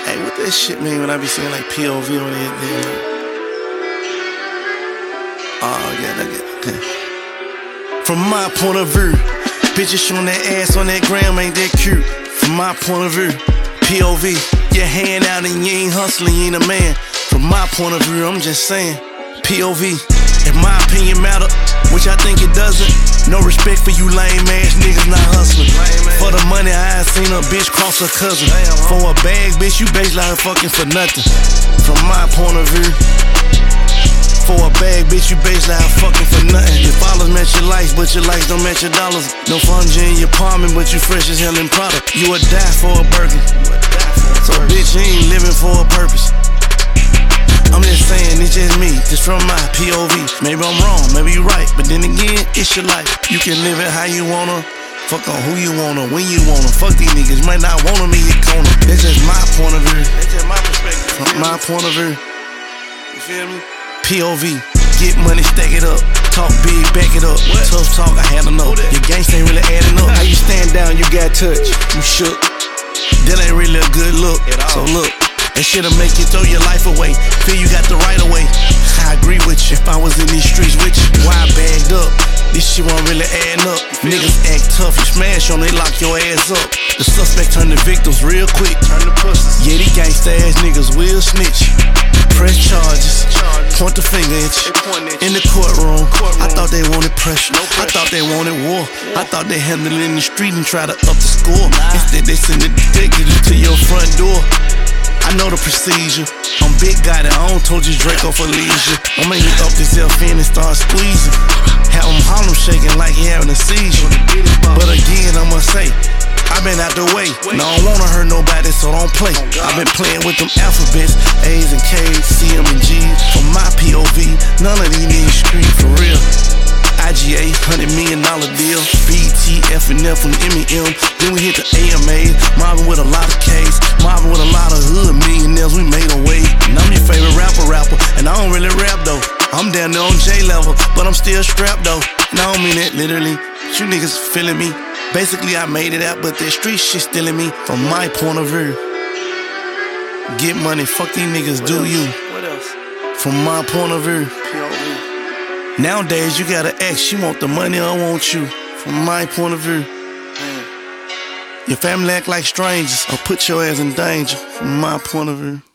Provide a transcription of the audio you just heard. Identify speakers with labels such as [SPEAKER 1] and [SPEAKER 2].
[SPEAKER 1] Hey, what that shit mean when I be saying like POV on that thing? Oh, yeah, okay. From my point of view, bitches showing that ass on that gram ain't that cute. From my point of view, POV, your hand out and you ain't hustling, you ain't a man. From my point of view, I'm just saying, POV, if my opinion matter, which I think it doesn't, no respect for you lame ass niggas not hustling. For the money, I ain't seen a bitch cross her cousin. For a bag, bitch, you basically like fucking for nothing. From my point of view, for a bag, bitch, you basically like fucking for nothing. Your followers match your likes, but your likes don't match your dollars. No fungi in your palming, but you fresh as hell in product. You would die for a burger. So bitch, you ain't living for a purpose. I'm just saying, it's just me, just from my POV. Maybe I'm wrong, maybe you right, but then again, it's your life. You can live it how you wanna, fuck on who you wanna, when you wanna. Fuck these niggas, you might not want them in your corner. That's just my point of view. That's just my perspective. From my point of view. You feel me? POV, get money, stack it up. Talk big, back it up. What? Tough talk, I had enough. Your gangsta ain't really adding up. How you stand down, you got touched, you shook. That ain't really a good look, so look. That shit'll make you throw your life away. Feel you got the right of way. I agree with you. If I was in these streets with you, why I bagged up? This shit won't really add up. Niggas act tough, you smash on, they lock your ass up. The suspect turn to victims real quick. Turn to pussies. Yeah, these gangsta ass niggas will snitch. Press charges, point the finger at you. In the courtroom, I thought they wanted pressure. I thought they wanted war. I thought they handled it in the street and try to up the score. Instead they send the detectives to your front door. I know the procedure. I'm big guy that I don't told you Draco for leisure. I'm make me up this FN and start squeezing. Have him Harlem shaking like he having a seizure. But again, I must say, I've been out the way. And I don't wanna hurt nobody, so don't play. I've been playing with them alphabets, A's and K's, CM and G's. For my POV, none of these niggas street for real. IGA, $100 million deal. BT, F&F from MEM. Then we hit the AMA. Marvin with a lot of K's. Marvin with a lot of hood millionaires. We made a way. And I'm your favorite rapper. And I don't really rap though. I'm down there on J level, but I'm still strapped though. And I don't mean that literally. You niggas feeling me. Basically, I made it out, but that street shit stealing me. From my point of view, get money. Fuck these niggas, do you?
[SPEAKER 2] What else?
[SPEAKER 1] From my point of view.
[SPEAKER 2] POV.
[SPEAKER 1] Nowadays, you gotta ask, you want the money or want you? From my point of view. Your family act like strangers or put your ass in danger. From my point of view.